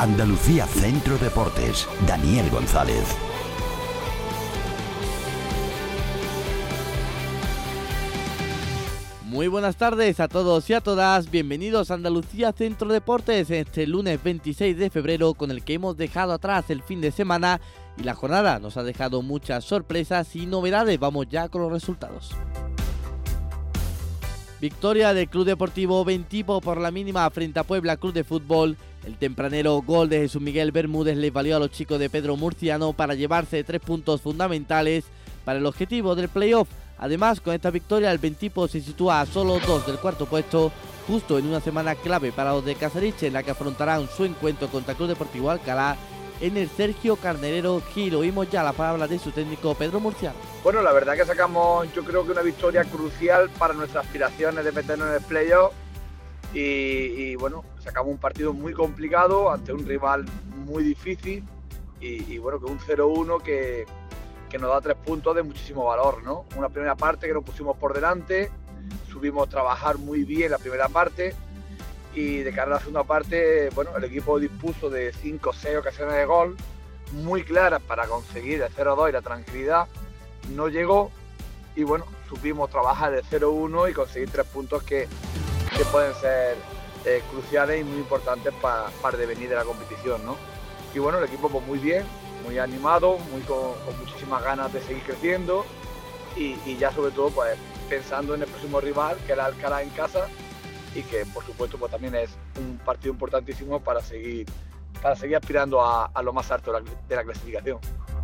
Andalucía Centro Deportes, Daniel González. Muy buenas tardes a todos y a todas, bienvenidos a Andalucía Centro Deportes en este lunes 26 de febrero con el que hemos dejado atrás el fin de semana y la jornada nos ha dejado muchas sorpresas y novedades. Vamos ya con los resultados. Victoria del Club Deportivo Bentipo por la mínima frente a Puebla Club de Fútbol. El tempranero gol de Jesús Miguel Bermúdez les valió a los chicos de Pedro Murciano para llevarse 3 puntos fundamentales para el objetivo del playoff. Además, con esta victoria el Bentipo se sitúa a solo 2 del cuarto puesto, justo en una semana clave para los de Casariche, en la que afrontarán su encuentro contra el Club Deportivo Alcalá en el Sergio Carnerero Gil. Oímos ya la palabra de su técnico Pedro Murciano. Bueno, la verdad que sacamos, yo creo que una victoria crucial para nuestras aspiraciones de meternos en el playoff y bueno, sacamos un partido muy complicado ante un rival muy difícil y bueno, que un 0-1 que nos da 3 puntos de muchísimo valor, ¿no? Una primera parte que nos pusimos por delante, subimos a trabajar muy bien la primera parte y de cara a la segunda parte, bueno, el equipo dispuso de 5 o 6 ocasiones de gol muy claras para conseguir el 0-2 y la tranquilidad. No llegó y bueno, supimos trabajar el 0-1 y conseguir 3 puntos que pueden ser cruciales y muy importantes para el devenir de la competición, ¿no? Y bueno, el equipo pues muy bien, muy animado, con muchísimas ganas de seguir creciendo y ya sobre todo pues pensando en el próximo rival, que era Alcalá en casa y que por supuesto pues también es un partido importantísimo para seguir aspirando a lo más alto de la clasificación.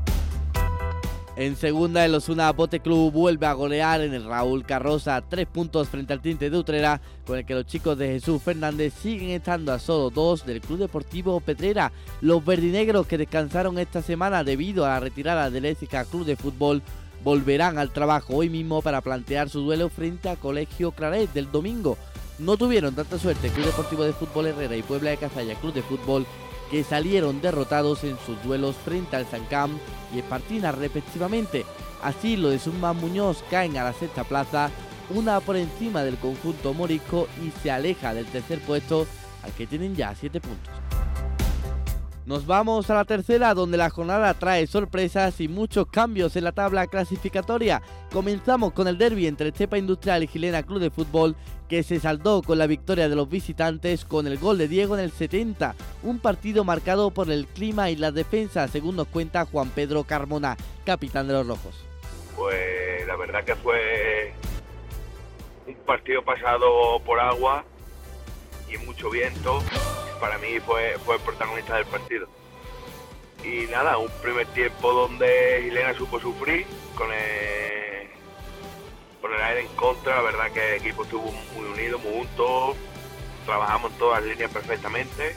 En segunda, el Osuna Bote Club vuelve a golear en el Raúl Carroza, 3 puntos frente al Tinte de Utrera, con el que los chicos de Jesús Fernández siguen estando a solo 2 del Club Deportivo Pedrera. Los verdinegros, que descansaron esta semana debido a la retirada del Écija Club de Fútbol, volverán al trabajo hoy mismo para plantear su duelo frente a Colegio Claret del domingo. No tuvieron tanta suerte Club Deportivo de Fútbol Herrera y Puebla de Cazalla Club de Fútbol, que salieron derrotados en sus duelos frente al San Cam y Espartina respectivamente. Así, los de Summa Muñoz caen a la sexta plaza, una por encima del conjunto morisco, y se aleja del tercer puesto, al que tienen ya 7 puntos. Nos vamos a la tercera, donde la jornada trae sorpresas y muchos cambios en la tabla clasificatoria. Comenzamos con el derbi entre Estepa Industrial y Gilena Club de Fútbol, que se saldó con la victoria de los visitantes con el gol de Diego en el 70. Un partido marcado por el clima y la defensa, según nos cuenta Juan Pedro Carmona, capitán de los rojos. Pues la verdad que fue un partido pasado por agua y mucho viento. Para mí fue el protagonista del partido. Y nada, un primer tiempo donde Gilena supo sufrir con el aire en contra. La verdad que el equipo estuvo muy unido, muy juntos, trabajamos en todas las líneas perfectamente.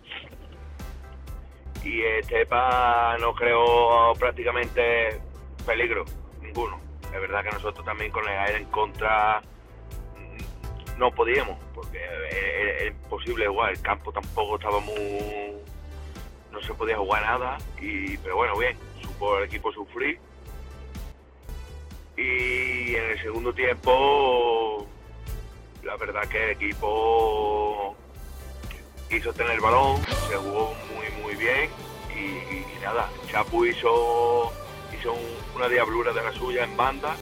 Y Estepa no creó prácticamente peligro, ninguno. Es verdad que nosotros también con el aire en contra no podíamos, porque era imposible jugar, el campo tampoco estaba no se podía jugar nada, pero bueno, bien, supo el equipo sufrir. Y en el segundo tiempo, la verdad que el equipo hizo tener el balón, se jugó muy bien y nada, Chapu hizo una diablura de la suya en banda,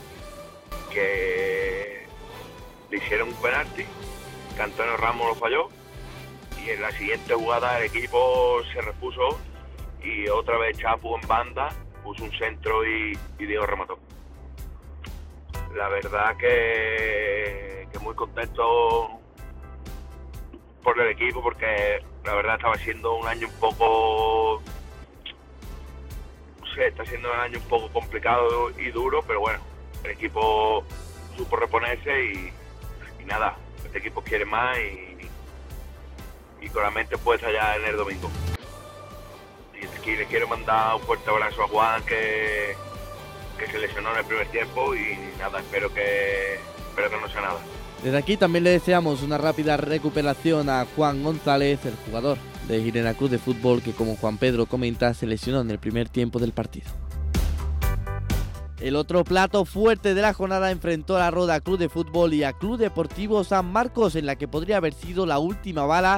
que le hicieron un penalti, que Antonio Ramos lo falló, y en la siguiente jugada el equipo se repuso y otra vez Chapu en banda puso un centro y Diego remató. La verdad que muy contento por el equipo, porque la verdad estaba siendo un año un poco, no sé, está siendo un año un poco complicado y duro, pero bueno, el equipo supo reponerse y nada, este equipo quiere más y con la mente puesta ya en el domingo. Y aquí le quiero mandar un fuerte abrazo a Juan, que se lesionó en el primer tiempo, y nada, espero que no sea nada. Desde aquí también le deseamos una rápida recuperación a Juan González, el jugador de Gilena Club de Fútbol, que como Juan Pedro comenta, se lesionó en el primer tiempo del partido. El otro plato fuerte de la jornada enfrentó a la Roda Club de Fútbol y a Club Deportivo San Marcos, en la que podría haber sido la última bala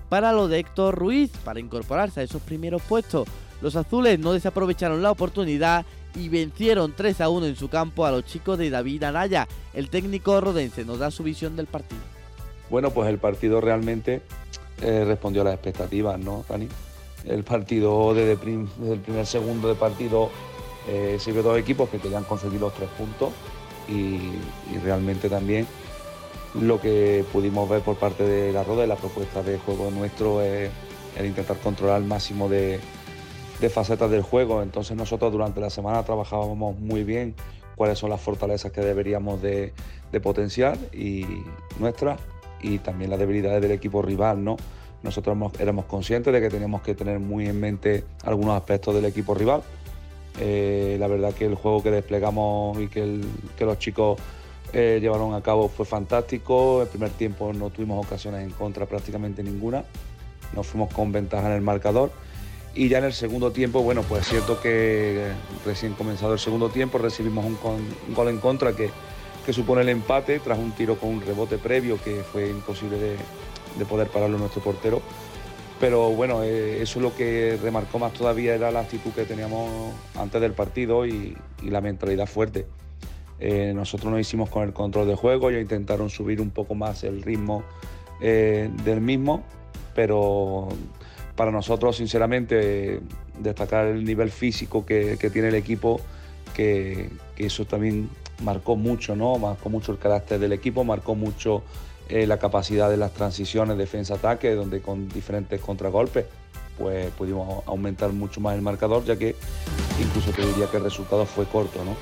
para lo de Héctor Ruiz, para incorporarse a esos primeros puestos. Los azules no desaprovecharon la oportunidad y vencieron 3-1 en su campo a los chicos de David Anaya. El técnico rodense nos da su visión del partido. Bueno, pues el partido realmente respondió a las expectativas, ¿no, Dani? El partido desde el primer segundo de partido se vio dos equipos que querían conseguir los 3 puntos y realmente también lo que pudimos ver por parte de la Roda y la propuesta de juego nuestro es el intentar controlar al máximo de facetas del juego. Entonces nosotros durante la semana trabajábamos muy bien cuáles son las fortalezas que deberíamos de potenciar y nuestras y también las debilidades del equipo rival, ¿no? Nosotros éramos conscientes de que teníamos que tener muy en mente algunos aspectos del equipo rival. La verdad que el juego que desplegamos y que los chicos llevaron a cabo fue fantástico. El primer tiempo no tuvimos ocasiones en contra, prácticamente ninguna. Nos fuimos con ventaja en el marcador. Y ya en el segundo tiempo, bueno, pues es cierto que recién comenzado el segundo tiempo recibimos un gol en contra que supone el empate tras un tiro con un rebote previo que fue imposible de poder pararlo nuestro portero. Pero bueno, eso lo que remarcó más todavía era la actitud que teníamos antes del partido y la mentalidad fuerte. Nosotros nos hicimos con el control de juego, ellos intentaron subir un poco más el ritmo del mismo, pero para nosotros, sinceramente, destacar el nivel físico que tiene el equipo, que eso también marcó mucho, ¿no? Marcó mucho el carácter del equipo, marcó mucho la capacidad de las transiciones defensa-ataque, donde con diferentes contragolpes pues pudimos aumentar mucho más el marcador, ya que incluso te diría que el resultado fue corto, ¿no?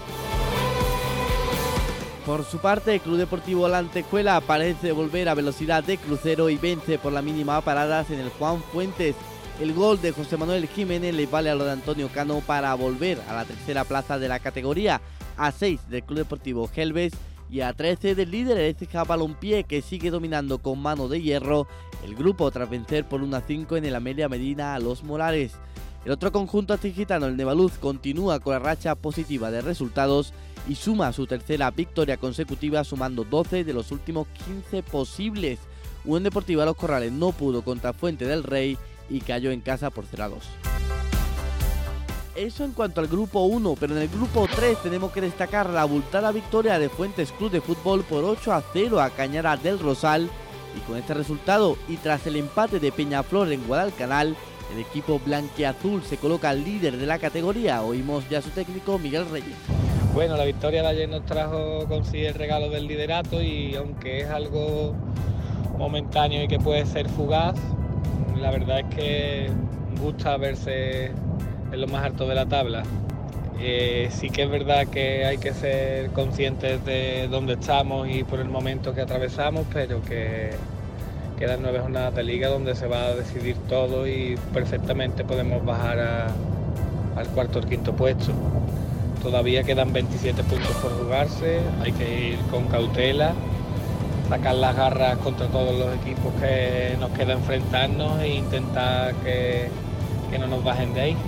Por su parte, el Club Deportivo La Antequera parece volver a velocidad de crucero y vence por la mínima a paradas en el Juan Fuentes. El gol de José Manuel Jiménez le vale a lo de Antonio Cano para volver a la tercera plaza de la categoría, a 6 del Club Deportivo Gelbes y a 13 del líder el Écija Balompié, que sigue dominando con mano de hierro el grupo tras vencer por 1-5 en el Amelia Medina a los Morales. El otro conjunto astigitano, el Nevaluz, continúa con la racha positiva de resultados y suma su tercera victoria consecutiva, sumando 12 de los últimos 15 posibles. Unión Deportiva Los Corrales no pudo contra Fuente del Rey y cayó en casa por 0-2. Eso en cuanto al grupo 1, pero en el grupo 3 tenemos que destacar la abultada victoria de Fuentes Club de Fútbol por 8-0 a Cañara del Rosal, y con este resultado y tras el empate de Peñaflor en Guadalcanal, el equipo blanquiazul se coloca líder de la categoría. Oímos ya a su técnico Miguel Reyes. Bueno, la victoria de ayer nos trajo consigo el regalo del liderato y aunque es algo momentáneo y que puede ser fugaz, la verdad es que gusta verse en lo más alto de la tabla. Sí que es verdad que hay que ser conscientes de dónde estamos y por el momento que atravesamos, pero que quedan 9 jornadas de liga donde se va a decidir todo y perfectamente podemos bajar al cuarto o quinto puesto. Todavía quedan 27 puntos por jugarse, hay que ir con cautela, sacar las garras contra todos los equipos que nos queda enfrentarnos e intentar que no nos bajen de ahí.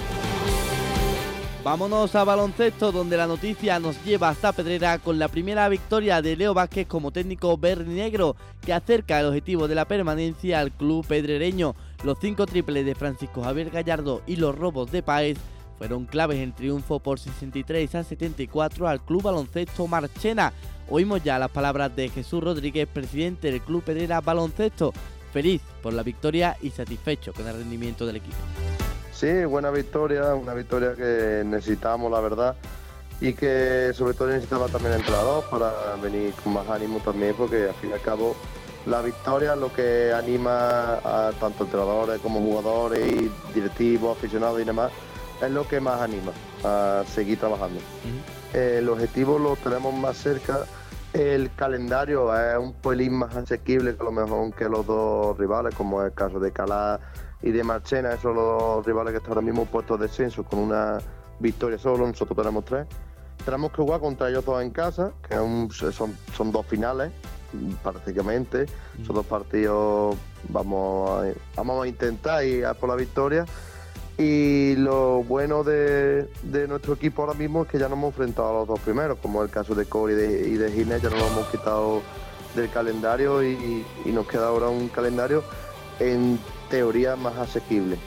Vámonos a baloncesto, donde la noticia nos lleva hasta Pedrera con la primera victoria de Leo Vázquez como técnico verdinegro, que acerca el objetivo de la permanencia al club pedrereño. Los 5 triples de Francisco Javier Gallardo y los robos de Páez fueron claves en triunfo por 63-74 al Club Baloncesto Marchena. Oímos ya las palabras de Jesús Rodríguez, presidente del Club Pedrera Baloncesto, feliz por la victoria y satisfecho con el rendimiento del equipo. Sí, buena victoria, una victoria que necesitamos, la verdad, y que sobre todo necesitaba también el entrenador para venir con más ánimo también, porque al fin y al cabo la victoria es lo que anima a tanto entrenadores como jugadores y directivos, aficionados y demás, es lo que más anima a seguir trabajando. El objetivo lo tenemos más cerca, el calendario es un pelín más asequible que a lo mejor que los dos rivales, como es el caso de Calá y de Marchena. Esos son los rivales que están ahora mismo puestos de descenso con una victoria solo, nosotros tenemos 3. Tenemos que jugar contra ellos dos en casa, que son 2 finales prácticamente. Esos 2 partidos vamos a intentar ir a por la victoria. Y lo bueno de nuestro equipo ahora mismo es que ya nos hemos enfrentado a los 2 primeros, como es el caso de Cori y de Ginés, ya nos lo hemos quitado del calendario y nos queda ahora un calendario en teoría más asequible.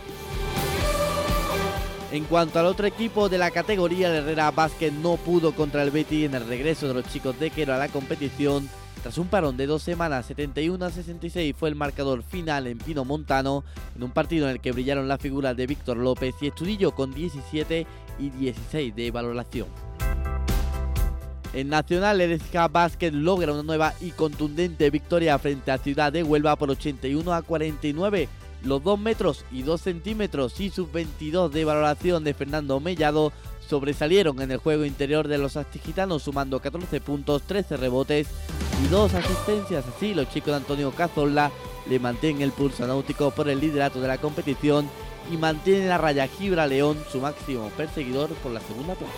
En cuanto al otro equipo de la categoría, el Herrera Basket no pudo contra el Betis en el regreso de los chicos de Quero a la competición. Tras un parón de 2 semanas, 71-66 fue el marcador final en Pino Montano, en un partido en el que brillaron las figuras de Víctor López y Estudillo con 17 y 16 de valoración. En Nacional, el SK Basket logra una nueva y contundente victoria frente a Ciudad de Huelva por 81-49. Los 2 metros y 2 centímetros y sus 22 de valoración de Fernando Mellado sobresalieron en el juego interior de los astigitanos, sumando 14 puntos, 13 rebotes y 2 asistencias. Así, los chicos de Antonio Cazorla le mantienen el pulso náutico por el liderato de la competición y mantienen a raya Gibra León, su máximo perseguidor, por la segunda plaza.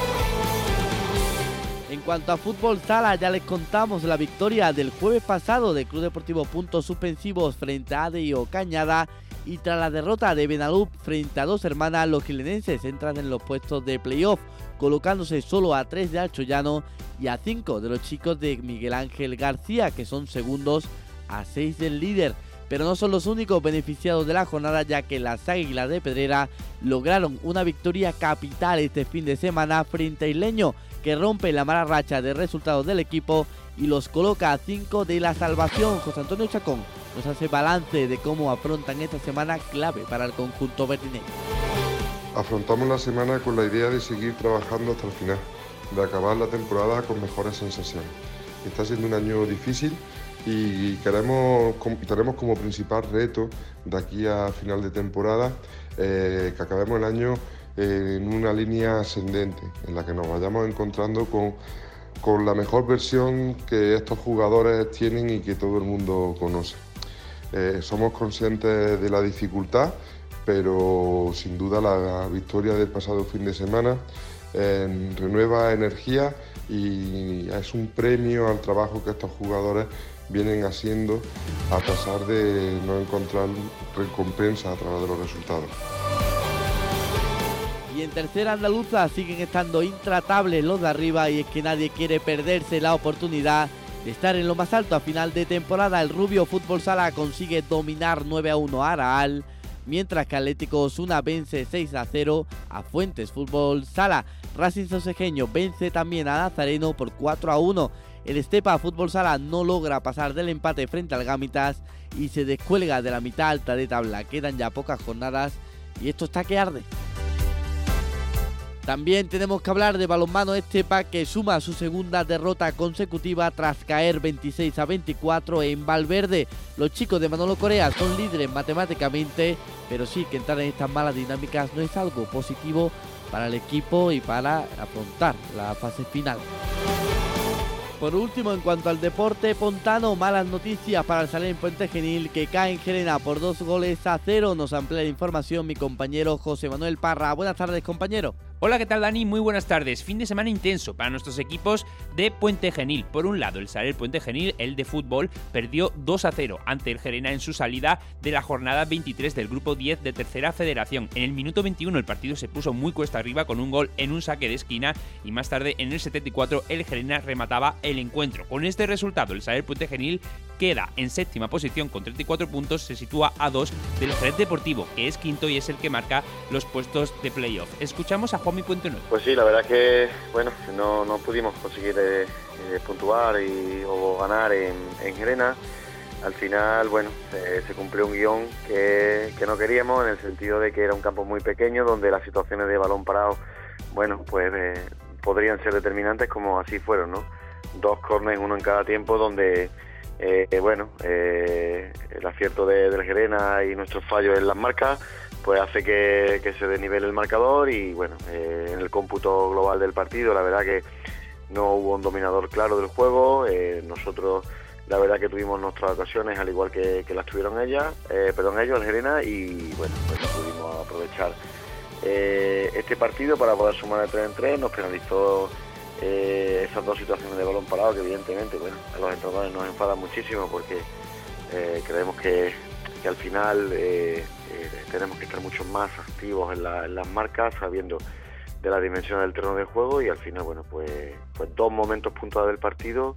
En cuanto a fútbol sala, ya les contamos la victoria del jueves pasado del Club Deportivo Puntos Suspensivos frente a ADIO Cañada, y tras la derrota de Benalup frente a Dos Hermanas, los gilenenses entran en los puestos de playoff, colocándose solo a 3 de Alchoyano y a 5 de los chicos de Miguel Ángel García, que son segundos, a 6 del líder. Pero no son los únicos beneficiados de la jornada, ya que las Águilas de Pedrera lograron una victoria capital este fin de semana frente a Isleño, que rompe la mala racha de resultados del equipo y los coloca a 5 de la salvación. José Antonio Chacón nos hace balance de cómo afrontan esta semana clave para el conjunto verdinegro. Afrontamos la semana con la idea de seguir trabajando hasta el final, de acabar la temporada con mejores sensaciones. Está siendo un año difícil y tenemos como principal reto de aquí a final de temporada que acabemos el año en una línea ascendente, en la que nos vayamos encontrando con la mejor versión que estos jugadores tienen y que todo el mundo conoce. Somos conscientes de la dificultad, pero sin duda la victoria del pasado fin de semana renueva energía y es un premio al trabajo que estos jugadores vienen haciendo a pesar de no encontrar recompensa a través de los resultados. Y en tercera andaluza siguen estando intratables los de arriba, y es que nadie quiere perderse la oportunidad de estar en lo más alto a final de temporada. El Rubio Fútbol Sala consigue dominar 9-1 a Araal, mientras que Atlético Osuna vence 6-0 a Fuentes Fútbol Sala. Racing Saucejeño vence también a Nazareno por 4-1. El Estepa Fútbol Sala no logra pasar del empate frente al Gámitas y se descuelga de la mitad alta de tabla. Quedan ya pocas jornadas y esto está que arde. También tenemos que hablar de balonmano Estepa, que suma su segunda derrota consecutiva tras caer 26-24 en Valverde. Los chicos de Manolo Correa son líderes matemáticamente, pero sí que entrar en estas malas dinámicas no es algo positivo para el equipo y para afrontar la fase final. Por último, en cuanto al deporte pontano, malas noticias para el Salem Puente Genil, que cae en Gerena por 2-0. Nos amplía la información mi compañero José Manuel Parra. Buenas tardes, compañero. Hola, ¿qué tal, Dani? Muy buenas tardes. Fin de semana intenso para nuestros equipos de Puente Genil. Por un lado, el Salem Puente Genil, el de fútbol, perdió 2-0 ante el Gerena en su salida de la jornada 23 del grupo 10 de Tercera Federación. En el minuto 21 el partido se puso muy cuesta arriba con un gol en un saque de esquina, y más tarde, en el 74, el Gerena remataba el encuentro. Con este resultado, el Salem Puente Genil queda en séptima posición con 34 puntos, se sitúa a 2 del Jerez Deportivo, que es quinto y es el que marca los puestos de playoff. Escuchamos a Juanmi Puente Nuevo. Pues sí, la verdad es que no pudimos conseguir puntuar o ganar en Gerena. Al final, se cumplió un guión que no queríamos, en el sentido de que era un campo muy pequeño donde las situaciones de balón parado, podrían ser determinantes, como así fueron, ¿no? 2 córners, uno en cada tiempo, donde el acierto del Gerena y nuestros fallos en las marcas pues hace que se desnivele el marcador y en el cómputo global del partido la verdad que no hubo un dominador claro del juego. Nosotros la verdad que tuvimos nuestras ocasiones al igual que las tuvieron ellos, el Gerena, y no pudimos aprovechar este partido para poder sumar de 3 en 3. Nos penalizó esas 2 situaciones de balón parado que evidentemente a los entrenadores nos enfadan muchísimo, porque creemos que al final tenemos que estar mucho más activos en las marcas, sabiendo de la dimensión del terreno de juego, y al final pues 2 momentos puntuales del partido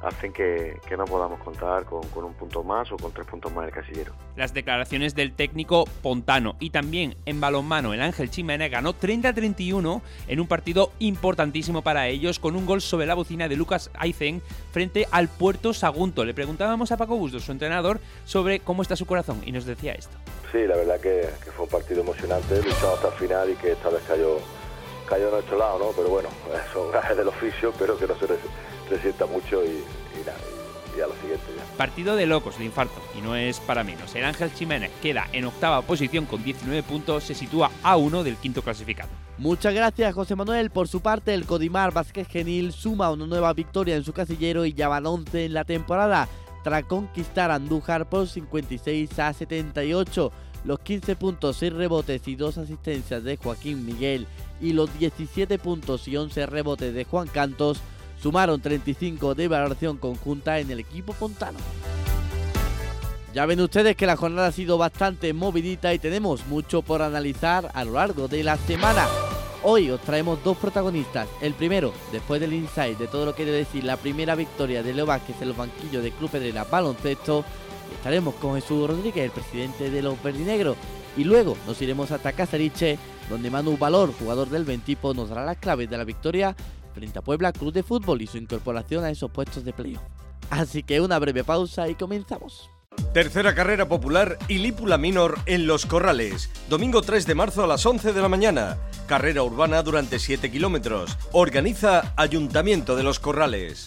hacen que no podamos contar con un punto más o con 3 puntos más en el casillero. Las declaraciones del técnico Pontano y también en balonmano el Ángel Ximénez ganó 30-31 en un partido importantísimo para ellos con un gol sobre la bocina de Lucas Ayzen frente al Puerto Sagunto. Le preguntábamos a Paco Bustos, su entrenador, sobre cómo está su corazón y nos decía esto. Sí, la verdad que fue un partido emocionante, luchamos hasta el final y que esta vez cayó a nuestro lado, ¿no? Pero bueno, son gajes del oficio, espero que no se resienta mucho y a lo siguiente ya. Partido de locos, de infarto, y no es para menos. El Ángel Ximénez queda en octava posición con 19 puntos, se sitúa a 1 del quinto clasificado. Muchas gracias, José Manuel. Por su parte, el Codimar Básquet Genil suma una nueva victoria en su casillero y ya van 11 en la temporada, tras conquistar a Andújar por 56-78. Los 15 puntos, 6 rebotes y 2 asistencias de Joaquín Miguel y los 17 puntos y 11 rebotes de Juan Cantos sumaron 35 de valoración conjunta en el equipo pontano. Ya ven ustedes que la jornada ha sido bastante movidita y tenemos mucho por analizar a lo largo de la semana. Hoy os traemos 2 protagonistas. El primero, después del insight de todo lo que quiere decir la primera victoria de Leo Vázquez en los banquillos del Club Pedrera Baloncesto, estaremos con Jesús Rodríguez, el presidente de los verdinegros, y luego nos iremos hasta Casariche, donde Manu Valor, jugador del Ventipo, nos dará las claves de la victoria frente a Puebla Club de Fútbol y su incorporación a esos puestos de playoff. Así que una breve pausa y comenzamos. Tercera carrera popular y Lípula Minor en Los Corrales. Domingo 3 de marzo a las 11 de la mañana. Carrera urbana durante 7 kilómetros. Organiza Ayuntamiento de Los Corrales.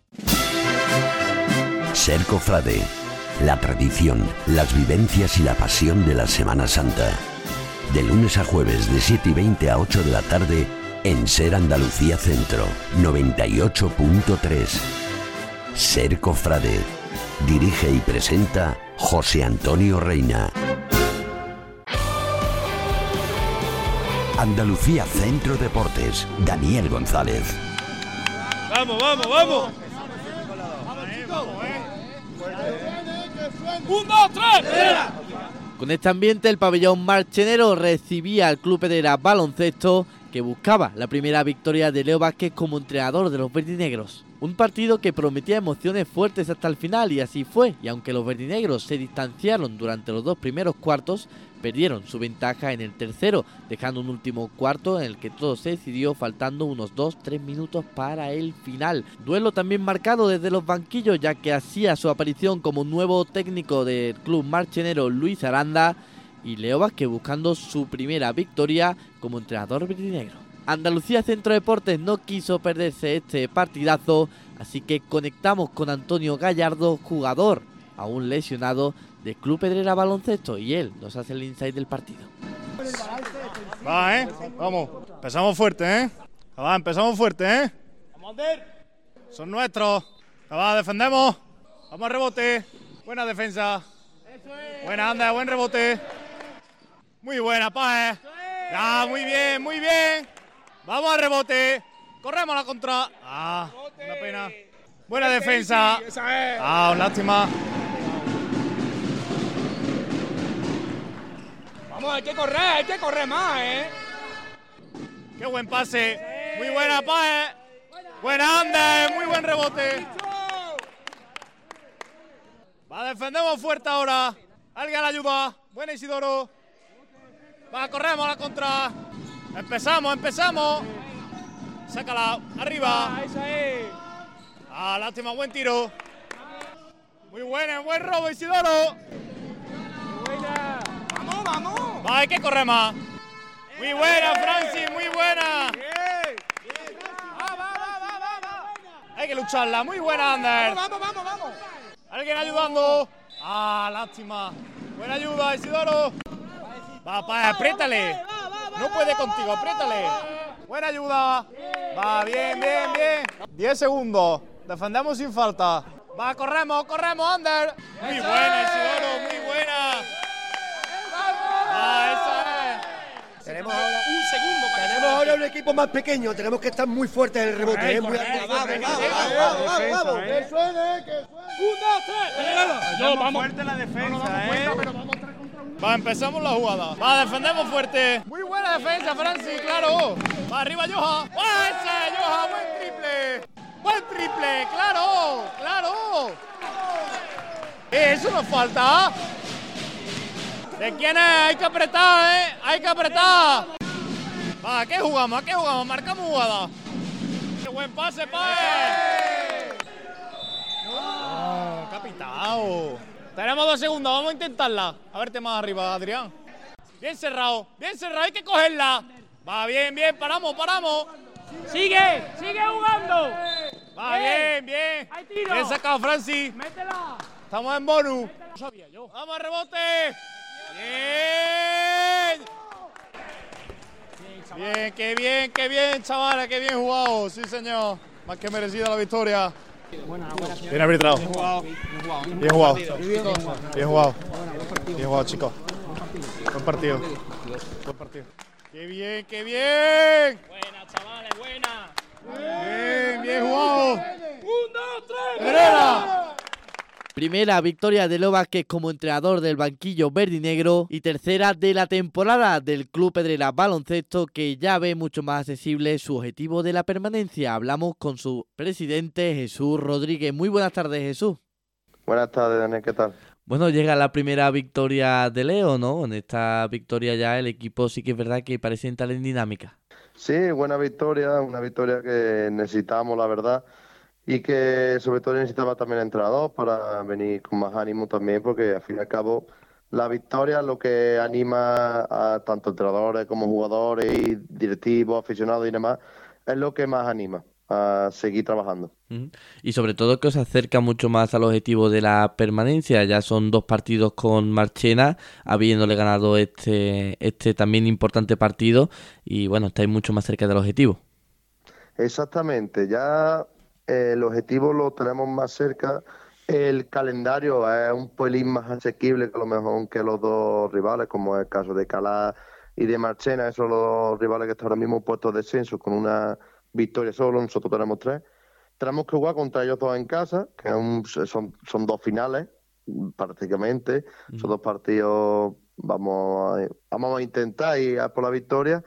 Ser cofrade. La tradición, las vivencias y la pasión de la Semana Santa. De lunes a jueves de 7:20 a 8 de la tarde en Ser Andalucía Centro 98.3. Ser cofrade. Dirige y presenta José Antonio Reina. Andalucía Centro Deportes, Daniel González. ¡Vamos, vamos, vamos! ¡1, 2, 3! Con este ambiente, el pabellón marchenero recibía al Club Pedrera Baloncesto, que buscaba la primera victoria de Leo Vázquez como entrenador de los verdinegros. Un partido que prometía emociones fuertes hasta el final y así fue, y aunque los verdinegros se distanciaron durante los 2 primeros cuartos, perdieron su ventaja en el tercero, dejando un último cuarto en el que todo se decidió faltando unos 2-3 minutos para el final. Duelo también marcado desde los banquillos, ya que hacía su aparición como nuevo técnico del club marchenero Luis Aranda y Leo Vázquez buscando su primera victoria como entrenador verdinegro. Andalucía Centro Deportes no quiso perderse este partidazo, así que conectamos con Antonio Gallardo, jugador aún lesionado del Club Pedrera Baloncesto, y él nos hace el insight del partido. Va, vamos, empezamos fuerte, Va, empezamos fuerte, Son nuestros. Va, defendemos. Vamos al rebote. Buena defensa. Buena anda, buen rebote. Muy buena, Paje. Ya, muy bien, muy bien. Vamos al rebote. Corremos a la contra. Una pena. Buena defensa. Lástima. Vamos, hay que correr más, Qué buen pase. Muy buena, Paje. Buena anda, muy buen rebote. Va, defendemos fuerte ahora. Alguien la ayuda. Buena, Isidoro. Va, corremos a la contra. Empezamos. Sácala, arriba. Esa es. Lástima, buen tiro. Muy buena, buen robo, Isidoro. Buena. Vamos. Va, hay que correr más. Muy buena, Francis, muy buena. Va. Hay que lucharla, muy buena, Ander. Vamos. Alguien ayudando. Lástima. Buena ayuda, Isidoro. Va, apriétale. No puede contigo, apriétale. Buena ayuda. Va, bien. 10 segundos. Defendemos sin falta. Va, corremos, Ander. Muy buena, Isidoro, muy buena. Esa es. Tenemos ahora un equipo más pequeño. Tenemos que estar muy fuertes en el rebote. Muy Vamos. Que suene. 1, 2, 3. Vamos fuerte la defensa, Va, empezamos la jugada. Va, defendemos fuerte. Muy buena defensa, Francis, claro. Va, arriba, Joha. Esa, Joha, buen triple. ¡Buen triple! ¡Claro! ¡Claro! Eso nos falta. ¿De quién es? Hay que apretar, ¿eh? Hay que apretar. Va, ¿a qué jugamos? ¿A qué jugamos? Marcamos jugada. ¡Qué buen pase, Paez! ¡No! ¡Capitao! Tenemos 2 segundos, vamos a intentarla. A verte más arriba, Adrián. Bien cerrado, hay que cogerla. Va, bien, paramos. Sigue jugando. Va, bien. Hay tiro. Bien sacado, Francis. Métela. Estamos en bonus. No sabía yo. Vamos al rebote. Bien. Qué bien, chavales, qué bien jugado. Sí, señor. Más que merecida la victoria. Bien arbitrado. Bien jugado, chicos. Buen partido. ¡Qué bien! Buena, chavales, buena. Bien jugado. 1, 2, 3. ¡Herrera! Primera victoria de Leo Vázquez como entrenador del banquillo verde y negro y tercera de la temporada del Club Pedrera Baloncesto, que ya ve mucho más accesible su objetivo de la permanencia. Hablamos con su presidente, Jesús Rodríguez. Muy buenas tardes, Jesús. Buenas tardes, Daniel, ¿qué tal? Bueno, llega la primera victoria de Leo, ¿no? En esta victoria ya el equipo sí que es verdad que parece entrar en dinámica. Sí, buena victoria, una victoria que necesitamos, la verdad, y que sobre todo necesitaba también el entrenador para venir con más ánimo también, porque al fin y al cabo la victoria es lo que anima a tanto entrenadores como jugadores y directivos, aficionados y demás, es lo que más anima a seguir trabajando. Y sobre todo que os acerca mucho más al objetivo de la permanencia. Ya son 2 partidos con Marchena, habiéndole ganado este también importante partido, y bueno, estáis mucho más cerca del objetivo. Exactamente, ya el objetivo lo tenemos más cerca. El calendario es un pelín más asequible que a lo mejor que los 2 rivales, como es el caso de Calá y de Marchena. Esos son los rivales que están ahora mismo puestos de descenso con una victoria solo. Nosotros tenemos 3. Tenemos que jugar contra ellos 2 en casa, que son 2 finales prácticamente. Son 2 partidos, vamos a intentar ir a por la victoria.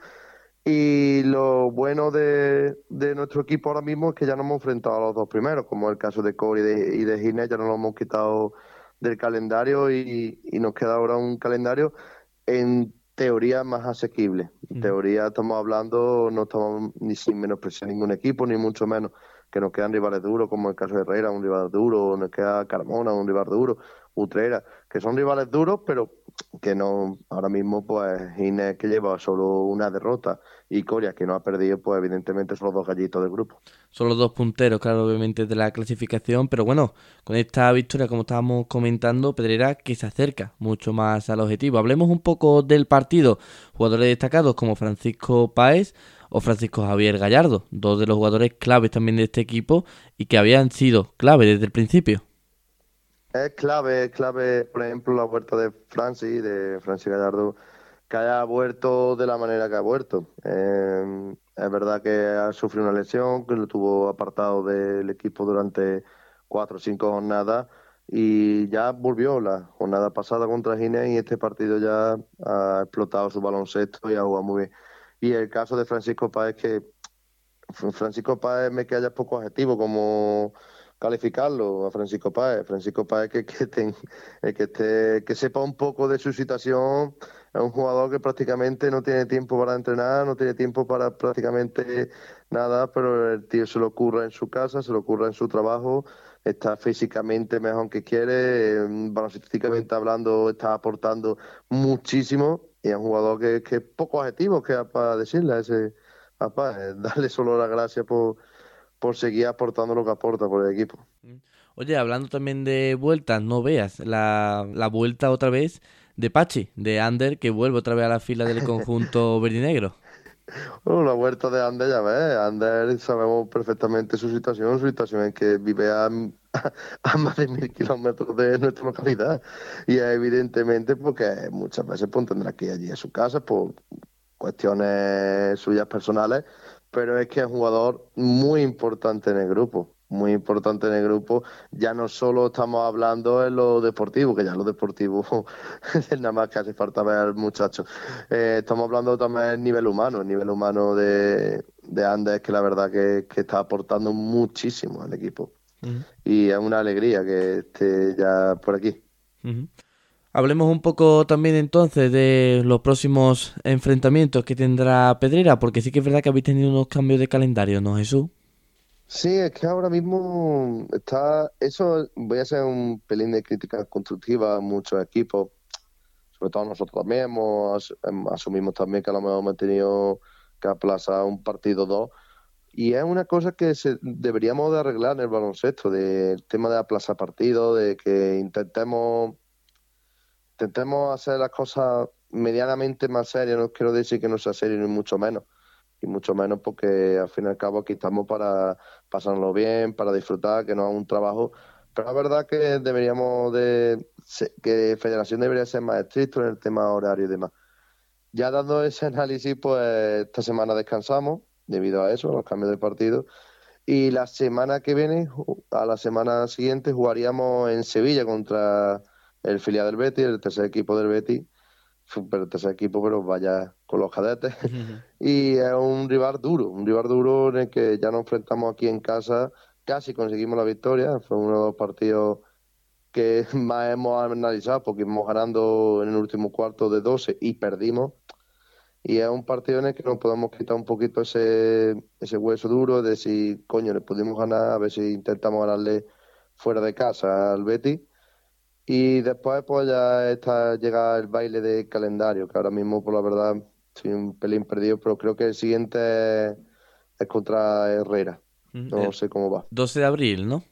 Y lo bueno de nuestro equipo ahora mismo es que ya nos hemos enfrentado a los 2 primeros, como el caso de Corey y de Ginés. Ya nos lo hemos quitado del calendario y nos queda ahora un calendario en teoría más asequible. En teoría estamos hablando, no estamos ni sin menospreciar ningún equipo, ni mucho menos, que nos quedan rivales duros, como el caso de Herrera, un rival duro, nos queda Carmona, un rival duro, Utrera, que son rivales duros, pero que no, ahora mismo pues Ginés, que lleva solo una derrota, y Coria, que no ha perdido, pues evidentemente son los 2 gallitos del grupo. Son los 2 punteros, claro, obviamente de la clasificación, pero bueno, con esta victoria, como estábamos comentando, Pedrera que se acerca mucho más al objetivo. Hablemos un poco del partido. Jugadores destacados como Francisco Páez o Francisco Javier Gallardo, 2 de los jugadores claves también de este equipo y que habían sido clave desde el principio. Es clave, por ejemplo, la vuelta de Francis Gallardo, que haya vuelto de la manera que ha vuelto. Es verdad que ha sufrido una lesión, que lo tuvo apartado del equipo durante 4 o 5 jornadas, y ya volvió la jornada pasada contra Ginés, y este partido ya ha explotado su baloncesto y ha jugado muy bien. Y el caso de Francisco Páez, me queda poco adjetivo como calificarlo a Francisco Páez. Francisco Páez que sepa un poco de su situación. Es un jugador que prácticamente no tiene tiempo para entrenar, no tiene tiempo para prácticamente nada, pero el tío se lo ocurra en su casa, se lo ocurra en su trabajo, está físicamente mejor que quiere, baloncestísticamente hablando está aportando muchísimo, y es un jugador que poco adjetivos queda para decirle a ese papá, darle solo las gracias por seguir aportando lo que aporta por el equipo. Oye, hablando también de vueltas, no veas la vuelta otra vez de Pachi, de Ander, que vuelve otra vez a la fila del conjunto verdinegro. Bueno, la vuelta de Ander, ya ves, Ander sabemos perfectamente su situación es que vive a más de 1000 kilómetros de nuestra localidad, y evidentemente porque muchas veces pues, tendrá que ir allí a su casa por cuestiones suyas personales, pero es que es un jugador muy importante en el grupo, muy importante en el grupo. Ya no solo estamos hablando en lo deportivo, que ya lo deportivo es nada más que hace falta ver al muchacho. Estamos hablando también del nivel humano de Ander, que la verdad que está aportando muchísimo al equipo. Y es una alegría que esté ya por aquí. Hablemos un poco también entonces de los próximos enfrentamientos que tendrá Pedrera, porque sí que es verdad que habéis tenido unos cambios de calendario, ¿no, Jesús? Sí, es que ahora mismo eso voy a hacer un pelín de crítica constructiva a muchos equipos, sobre todo nosotros también asumimos también que a lo mejor hemos tenido que aplazar un partido o dos, y es una cosa que deberíamos de arreglar en el baloncesto, del tema de aplazar partidos, de que intentemos hacer las cosas medianamente más serias. No quiero decir que no sea serio ni mucho menos, y mucho menos porque al fin y al cabo aquí estamos para pasarlo bien, para disfrutar, que no es un trabajo. Pero la verdad que que Federación debería ser más estricto en el tema horario y demás. Ya dando ese análisis, pues esta semana descansamos debido a eso, a los cambios de partido. Y la semana que viene, a la semana siguiente, jugaríamos en Sevilla contra el filial del Betis, el tercer equipo del Betis. Pero el tercer equipo, pero vaya con los cadetes. Y es un rival duro en el que ya nos enfrentamos aquí en casa, casi conseguimos la victoria. Fue uno de los partidos que más hemos analizado, porque íbamos ganando en el último cuarto de 12 y perdimos. Y es un partido en el que nos podemos quitar un poquito ese hueso duro de decir, coño, le pudimos ganar, a ver si intentamos ganarle fuera de casa al Betis. Y después pues ya llega el baile de calendario, que ahora mismo por la verdad estoy un pelín perdido, pero creo que el siguiente es contra Herrera. No sé cómo va. 12 de abril, ¿no?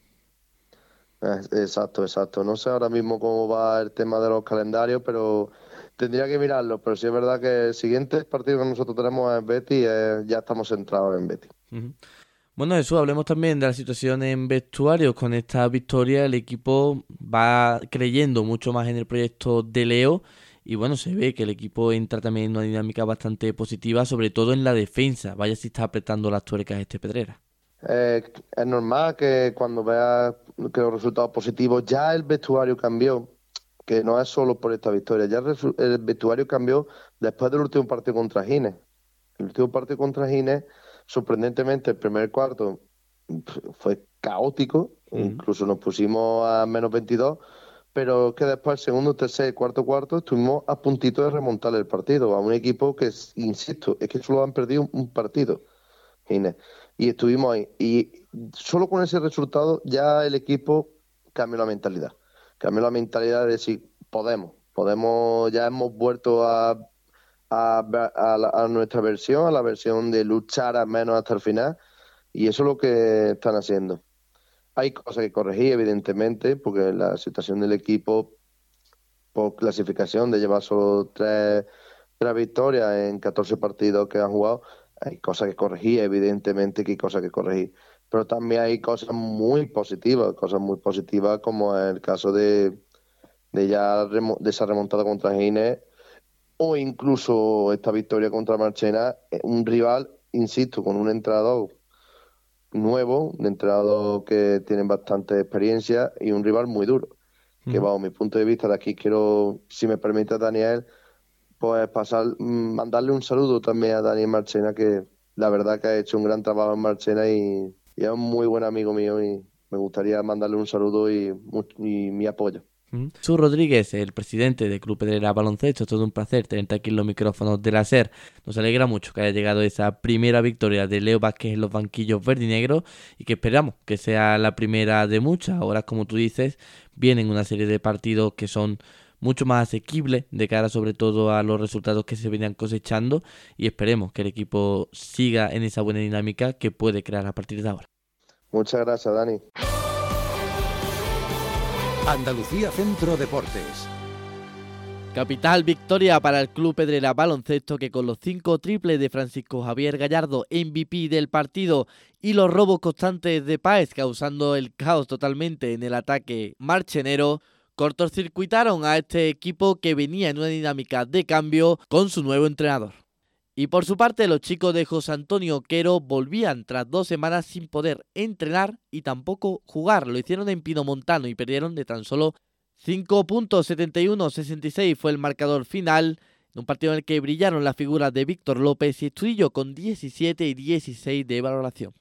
Exacto. No sé ahora mismo cómo va el tema de los calendarios, pero tendría que mirarlo. Pero sí es verdad que el siguiente partido que nosotros tenemos es Betis, ya estamos centrados en Betis. Bueno, Jesús, hablemos también de la situación en vestuarios. Con esta victoria el equipo va creyendo mucho más en el proyecto de Leo y bueno, se ve que el equipo entra también en una dinámica bastante positiva, sobre todo en la defensa. Vaya si está apretando las tuercas Pedrera. Es normal que cuando veas que los resultados positivos, ya el vestuario cambió, que no es solo por esta victoria, ya el vestuario cambió después del último partido contra Gines. El último partido contra Gines, sorprendentemente, el primer cuarto fue caótico, incluso nos pusimos a menos 22, pero que después, el segundo, tercer, cuarto, estuvimos a puntito de remontar el partido a un equipo que, insisto, es que solo han perdido un partido, Gines. Y estuvimos ahí. Y solo con ese resultado ya el equipo cambió la mentalidad. Cambió la mentalidad de decir, podemos, ya hemos vuelto a nuestra versión, a la versión de luchar al menos hasta el final. Y eso es lo que están haciendo. Hay cosas que corregir, evidentemente, porque la situación del equipo por clasificación de llevar solo tres victorias en 14 partidos que han jugado, hay cosas que corregir, evidentemente que hay cosas que corregir, pero también hay cosas muy positivas como el caso de esa remontada contra Gines o incluso esta victoria contra Marchena, un rival, insisto, con un entrenador nuevo, un entrenador que tiene bastante experiencia y un rival muy duro, que bajo mi punto de vista de aquí quiero, si me permite Daniel, pues mandarle un saludo también a Daniel Marchena, que la verdad que ha hecho un gran trabajo en Marchena y es un muy buen amigo mío y me gustaría mandarle un saludo y mi apoyo. Jesús Rodríguez, el presidente del Club Pedrera Baloncesto, es todo un placer tenerte aquí en los micrófonos de la SER. Nos alegra mucho que haya llegado esa primera victoria de Leo Vázquez en los banquillos verdinegros y que esperamos que sea la primera de muchas. Ahora, como tú dices, vienen una serie de partidos que son mucho más asequible de cara sobre todo a los resultados que se venían cosechando y esperemos que el equipo siga en esa buena dinámica que puede crear a partir de ahora. Muchas gracias, Dani. Andalucía Centro Deportes. Capital victoria para el Club Pedrera Baloncesto, que con los 5 triples de Francisco Javier Gallardo, MVP del partido, y los robos constantes de Páez causando el caos totalmente en el ataque marchenero, cortocircuitaron a este equipo que venía en una dinámica de cambio con su nuevo entrenador. Y por su parte, los chicos de José Antonio Quero volvían tras 2 semanas sin poder entrenar y tampoco jugar. Lo hicieron en Pinomontano y perdieron de tan solo 5 puntos. 71-66 fue el marcador final, en un partido en el que brillaron las figuras de Víctor López y Estudillo con 17 y 16 de valoración.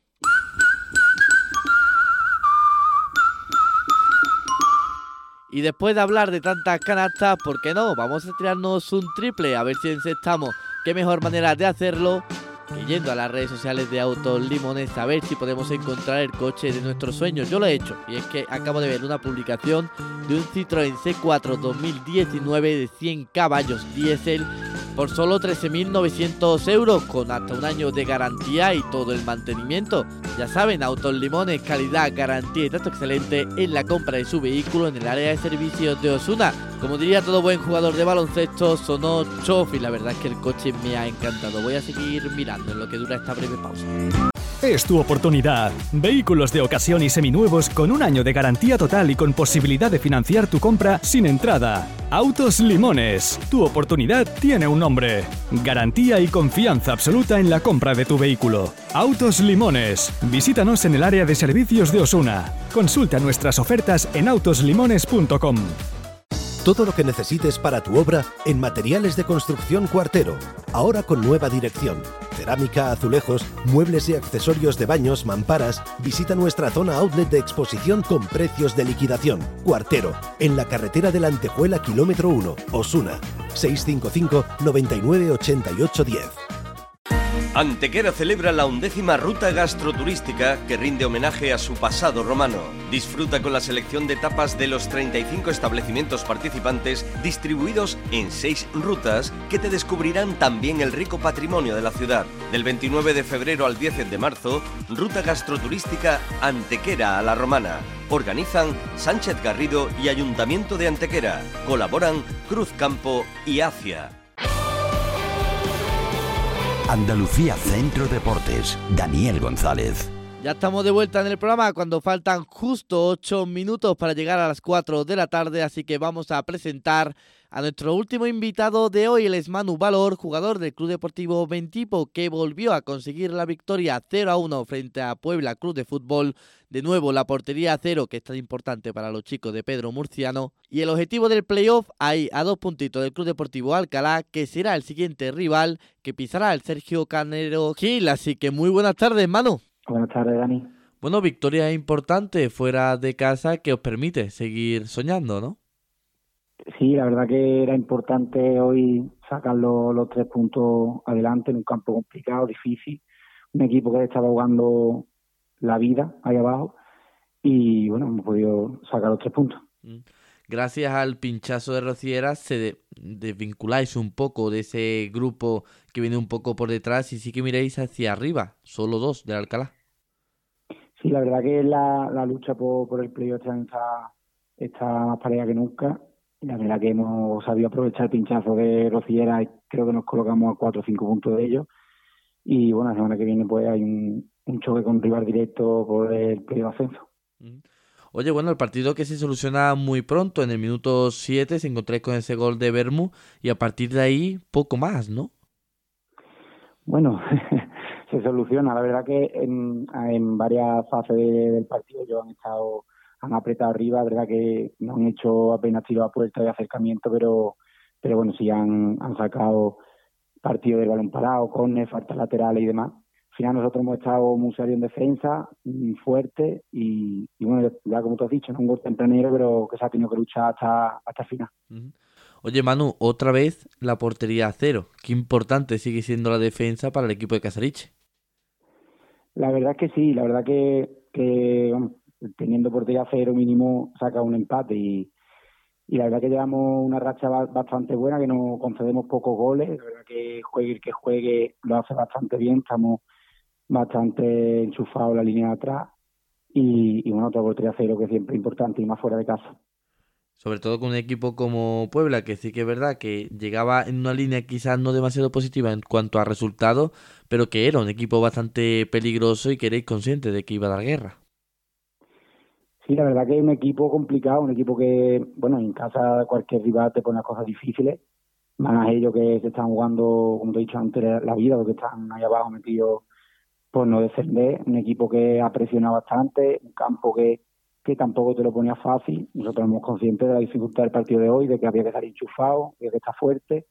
Y después de hablar de tantas canastas, ¿por qué no? Vamos a tirarnos un triple, a ver si encestamos. Qué mejor manera de hacerlo que yendo a las redes sociales de Autos Limones a ver si podemos encontrar el coche de nuestros sueños. Yo lo he hecho, y es que acabo de ver una publicación de un Citroën C4 2019 de 100 caballos diésel por solo 13.900 euros, con hasta un año de garantía y todo el mantenimiento. Ya saben, Autos Limones, calidad, garantía y trato excelente en la compra de su vehículo en el área de servicios de Osuna. Como diría todo buen jugador de baloncesto, sonó chof y la verdad es que el coche me ha encantado. Voy a seguir mirando en lo que dura esta breve pausa. Es tu oportunidad. Vehículos de ocasión y seminuevos con un año de garantía total y con posibilidad de financiar tu compra sin entrada. Autos Limones. Tu oportunidad tiene un nombre. Garantía y confianza absoluta en la compra de tu vehículo. Autos Limones. Visítanos en el área de servicios de Osuna. Consulta nuestras ofertas en autoslimones.com. Todo lo que necesites para tu obra en Materiales de Construcción Cuartero. Ahora con nueva dirección. Cerámica, azulejos, muebles y accesorios de baños, mamparas. Visita nuestra zona outlet de exposición con precios de liquidación. Cuartero, en la carretera de la Antejuela, kilómetro 1, Osuna. 655 99 88 10. Antequera celebra la 11ª ruta gastroturística que rinde homenaje a su pasado romano. Disfruta con la selección de tapas de los 35 establecimientos participantes distribuidos en 6 rutas que te descubrirán también el rico patrimonio de la ciudad. Del 29 de febrero al 10 de marzo, ruta gastroturística Antequera a la Romana. Organizan Sánchez Garrido y Ayuntamiento de Antequera. Colaboran Cruz Campo y ACIA. Andalucía Centro Deportes, Daniel González. Ya estamos de vuelta en el programa cuando faltan justo 8 minutos para llegar a las 4 de la tarde, así que vamos a presentar a nuestro último invitado de hoy. Él es Manu Valor, jugador del Club Deportivo Bentipo, que volvió a conseguir la victoria 0-1 frente a Puebla Club de Fútbol. De nuevo la portería a cero, que es tan importante para los chicos de Pedro Murciano. Y el objetivo del playoff ahí a 2 puntitos del Club Deportivo Alcalá, que será el siguiente rival que pisará el Sergio Canero Gil. Así que muy buenas tardes, Manu. Buenas tardes, Dani. Bueno, victoria importante fuera de casa que os permite seguir soñando, ¿no? Sí, la verdad que era importante hoy sacar los 3 puntos adelante en un campo complicado, difícil. Un equipo que estaba jugando la vida ahí abajo y bueno, hemos podido sacar los 3 puntos. Gracias al pinchazo de Rociera se desvinculáis un poco de ese grupo que viene un poco por detrás y sí que miráis hacia arriba, solo 2 del Alcalá. Sí, la verdad que la lucha por el playoff está más pareja que nunca. La verdad que hemos sabido aprovechar el pinchazo de Rociera y creo que nos colocamos a 4 o 5 puntos de ellos. Y bueno, la semana que viene pues hay un choque con rival directo por el playoff ascenso. Oye, bueno, el partido que se soluciona muy pronto, en el minuto 7 se encontráis con ese gol de Bermú y a partir de ahí poco más, ¿no? Bueno, se soluciona. La verdad que en varias fases del partido ellos han apretado arriba. La verdad que no han hecho apenas tiro a puerta de acercamiento, pero bueno, sí han sacado partido del balón parado, córner, faltas laterales y demás. Al final nosotros hemos estado muy serios en defensa, fuerte y bueno, ya como tú has dicho, no un gol tempranero, pero que se ha tenido que luchar hasta el final. Oye, Manu, otra vez la portería a cero. Qué importante sigue siendo la defensa para el equipo de Casariche. La verdad es que sí, la verdad que bueno, teniendo portería a cero mínimo saca un empate y la verdad que llevamos una racha bastante buena, que nos concedemos pocos goles. La verdad que juegue el que juegue lo hace bastante bien, estamos bastante enchufados en la línea de atrás y bueno, otra portería a cero que siempre es importante y más fuera de casa. Sobre todo con un equipo como Puebla, que sí que es verdad que llegaba en una línea quizás no demasiado positiva en cuanto a resultados, pero que era un equipo bastante peligroso y que erais conscientes de que iba a dar guerra. Sí, la verdad que es un equipo complicado, un equipo que, bueno, en casa cualquier rival te pone las cosas difíciles más ellos que se están jugando, como te he dicho antes, la vida, porque están ahí abajo metidos por no defender. Un equipo que ha presionado bastante, un campo que tampoco te lo ponía fácil. Nosotros somos conscientes de la dificultad del partido de hoy, de que había que salir enchufado, había que estar fuerte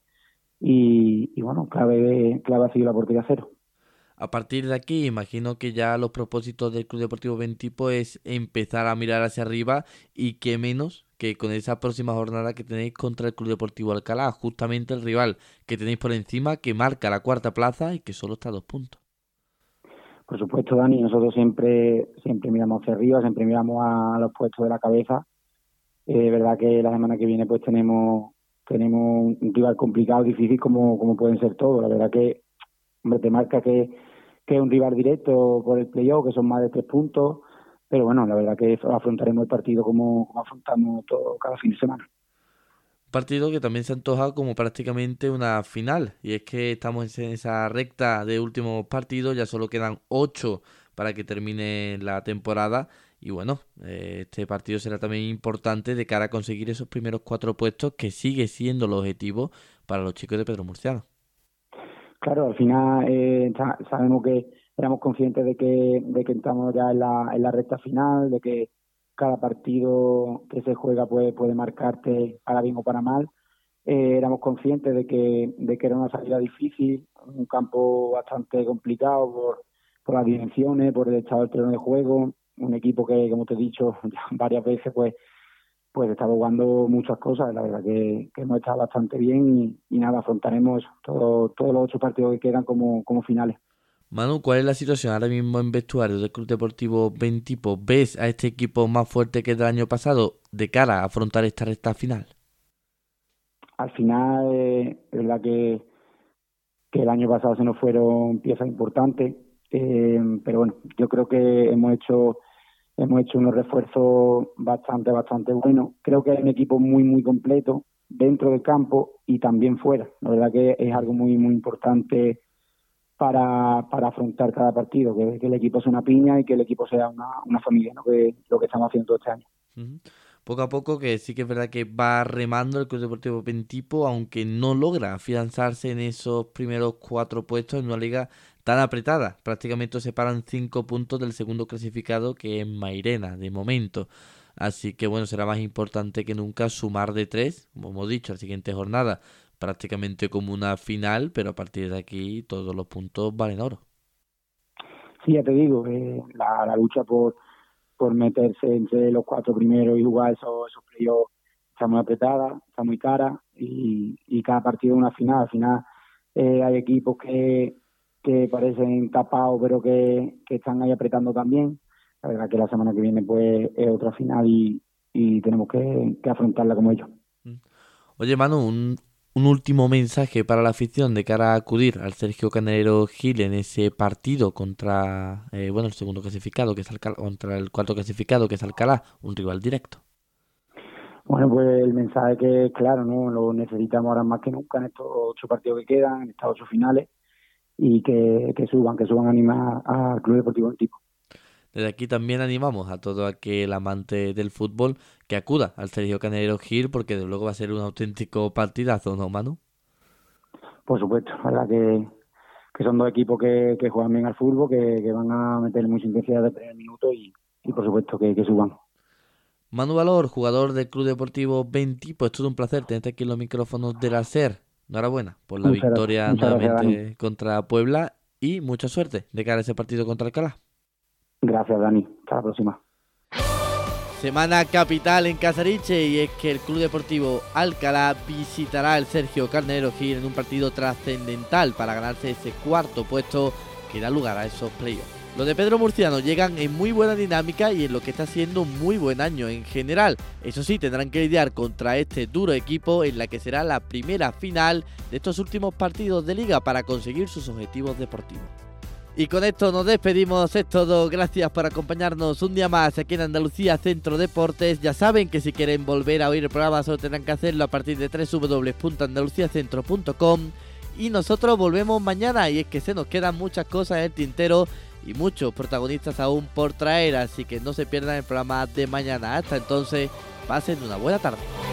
y bueno, clave ha sido la portería cero. A partir de aquí, imagino que ya los propósitos del Club Deportivo Bentipo es empezar a mirar hacia arriba y qué menos que con esa próxima jornada que tenéis contra el Club Deportivo Alcalá, justamente el rival que tenéis por encima, que marca la 4ª plaza y que solo está a 2 puntos. Por supuesto, Dani, nosotros siempre miramos hacia arriba, siempre miramos a los puestos de la cabeza. Verdad que la semana que viene pues tenemos un rival complicado, difícil como pueden ser todos. La verdad que, hombre, te marca que es un rival directo por el playoff, que son más de 3 puntos, pero bueno, la verdad que afrontaremos el partido como afrontamos todo cada fin de semana. Un partido que también se antoja como prácticamente una final, y es que estamos en esa recta de últimos partidos, ya solo quedan 8 para que termine la temporada, y bueno, este partido será también importante de cara a conseguir esos primeros 4 puestos, que sigue siendo el objetivo para los chicos de Pedro Murciano. Claro, al final sabemos que éramos conscientes de que estamos ya en la recta final, de que cada partido que se juega puede marcarte para bien o para mal. Éramos conscientes de que era una salida difícil, un campo bastante complicado por las dimensiones, por el estado del terreno de juego, un equipo que, como te he dicho ya varias veces, pues está jugando muchas cosas. La verdad que hemos estado bastante bien y nada, afrontaremos todos los 8 partidos que quedan como finales. Manu, ¿cuál es la situación ahora mismo en vestuario del Club Deportivo Bentipo? ¿Ves a este equipo más fuerte que el año pasado de cara a afrontar esta recta final? Al final, es verdad que el año pasado se nos fueron piezas importantes, pero bueno, yo creo que hemos hecho unos refuerzos bastante buenos. Creo que es un equipo muy completo dentro del campo y también fuera. La verdad que es algo muy importante para afrontar cada partido, que el equipo sea una piña y que el equipo sea una familia, ¿no? Que lo que estamos haciendo todo este año. Uh-huh. Poco a poco, que sí que es verdad que va remando el Club Deportivo Bentipo, aunque no logra afianzarse en esos primeros 4 puestos en una liga tan apretada. Prácticamente separan 5 puntos del segundo clasificado, que es Mairena, de momento. Así que bueno, será más importante que nunca sumar de 3, como hemos dicho, la siguiente jornada, prácticamente como una final, pero a partir de aquí todos los puntos valen oro. Sí, ya te digo, la lucha por meterse entre los 4 primeros y jugar esos playoffs está muy apretada, está muy cara y cada partido es una final. Al final hay equipos que parecen tapados pero que están ahí apretando también. La verdad que la semana que viene pues es otra final y tenemos que afrontarla como ellos. Oye, Manu, un último mensaje para la afición de cara a acudir al Sergio Candelero Gil en ese partido contra el segundo clasificado, que es Alcalá, contra el 4º clasificado, que es Alcalá, un rival directo. Bueno, pues el mensaje que es claro, ¿no? Lo necesitamos ahora más que nunca en estos 8 partidos que quedan, en estas 8 finales, y que suban a animar al Club Deportivo Bentipo. Desde aquí también animamos a todo aquel amante del fútbol que acuda al Sergio Candelero Gil, porque de luego va a ser un auténtico partidazo, ¿no, Manu? Por supuesto, la verdad que son 2 equipos que juegan bien al fútbol, que van a meter mucha intensidad de primer minuto y por supuesto que suban. Manu Valor, jugador del Club Deportivo Bentipo, es todo un placer tenerte aquí en los micrófonos de la SER. Enhorabuena por la victoria nuevamente contra Puebla y mucha suerte de cara a ese partido contra Alcalá. Gracias, Dani. Hasta la próxima. Semana capital en Casariche, y es que el Club Deportivo Alcalá visitará el Sergio Candelero Gil en un partido trascendental para ganarse ese 4º puesto que da lugar a esos playoffs. Los de Pedro Murciano llegan en muy buena dinámica y en lo que está siendo un muy buen año en general. Eso sí, tendrán que lidiar contra este duro equipo en la que será la primera final de estos últimos partidos de liga para conseguir sus objetivos deportivos. Y con esto nos despedimos, es todo. Gracias por acompañarnos un día más aquí en Andalucía Centro Deportes. Ya saben que si quieren volver a oír el programa solo tendrán que hacerlo a partir de www.andaluciacentro.com. Y nosotros volvemos mañana, y es que se nos quedan muchas cosas en el tintero y muchos protagonistas aún por traer, así que no se pierdan el programa de mañana. Hasta entonces, pasen una buena tarde.